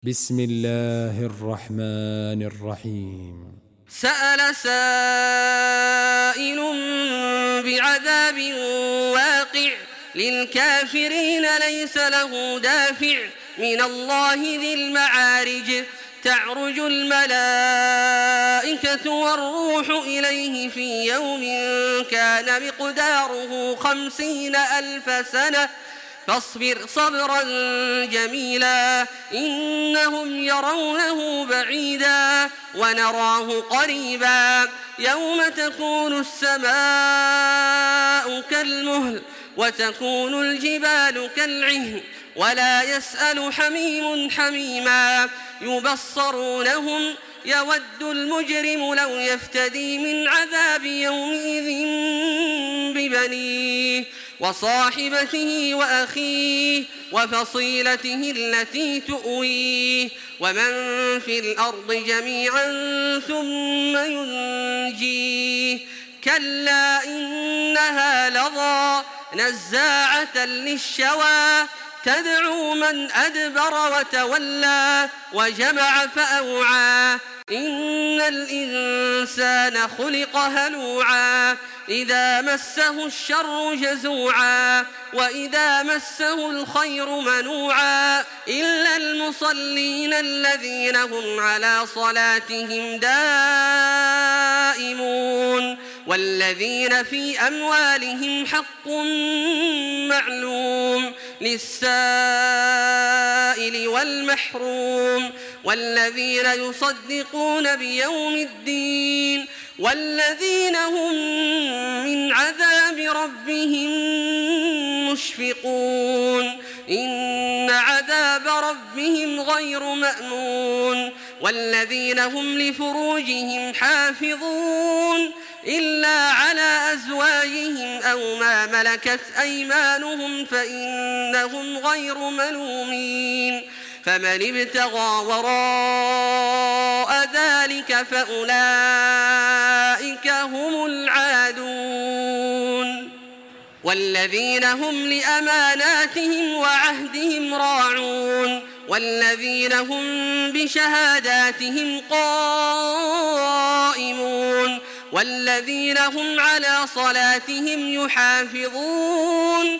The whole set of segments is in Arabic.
بسم الله الرحمن الرحيم. سأل سائل بعذاب واقع للكافرين ليس له دافع من الله ذي المعارج تعرج الملائكة والروح إليه في يوم كان مقداره 50,000 سنة فاصبر صبرا جميلا إنهم يرونه بعيدا ونراه قريبا يوم تكون السماء كالمهل وتكون الجبال كالعهن ولا يسأل حميم حميما يبصرونهم يود المجرم لو يفتدي من عذاب يومئذ ببنيه وصاحبته وأخيه وفصيلته التي تؤويه ومن في الأرض جميعا ثم ينجيه كلا إنها لظى نزاعة للشوى تدعو من أدبر وتولى وجمع فأوعى إن الإنسان خلق هلوعا إذا مسه الشر جزوعا وإذا مسه الخير منوعا إلا المصلين الذين هم على صلاتهم دائمون والذين في أموالهم حق معلوم للسائل والمحروم والذين يصدقون بيوم الدين والذين هم من عذاب ربهم مشفقون إن عذاب ربهم غير مأمون والذين هم لفروجهم حافظون إلا على أزواجهم أو ما ملكت أيمانهم فإنهم غير ملومين فمن ابتغى وراء ذلك فأولئك هم العادون والذين هم لأماناتهم وعهدهم راعون والذين هم بشهاداتهم قائمون والذين هم على صلاتهم يحافظون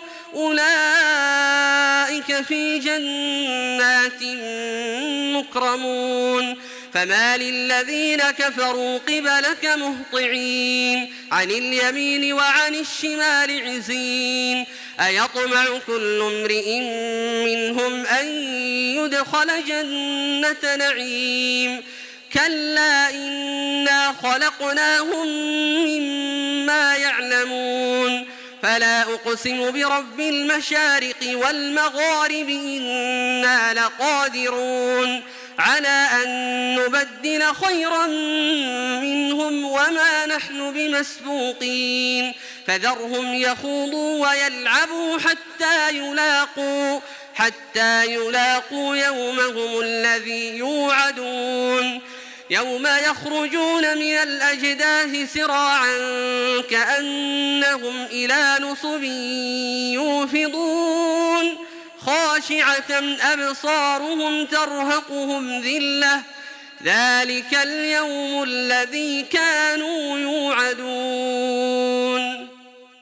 أولئك في جنات مكرمون فما للذين كفروا قبلك مهطعين عن اليمين وعن الشمال عزين أيطمع كل امرئ منهم أن يدخل جنة نعيم كلا إنا خلقناهم مما يعلمون فلا أقسم برب المشارق والمغارب إنا لقادرون على أن نبدل خيرا منهم وما نحن بمسبوقين فذرهم يخوضوا ويلعبوا حتى يلاقوا يومهم الذي يوعدون يوم يخرجون من الأجداث سراعا كأنهم إلى نصب يوفضون خاشعة أبصارهم ترهقهم ذلة ذلك اليوم الذي كانوا يوعدون.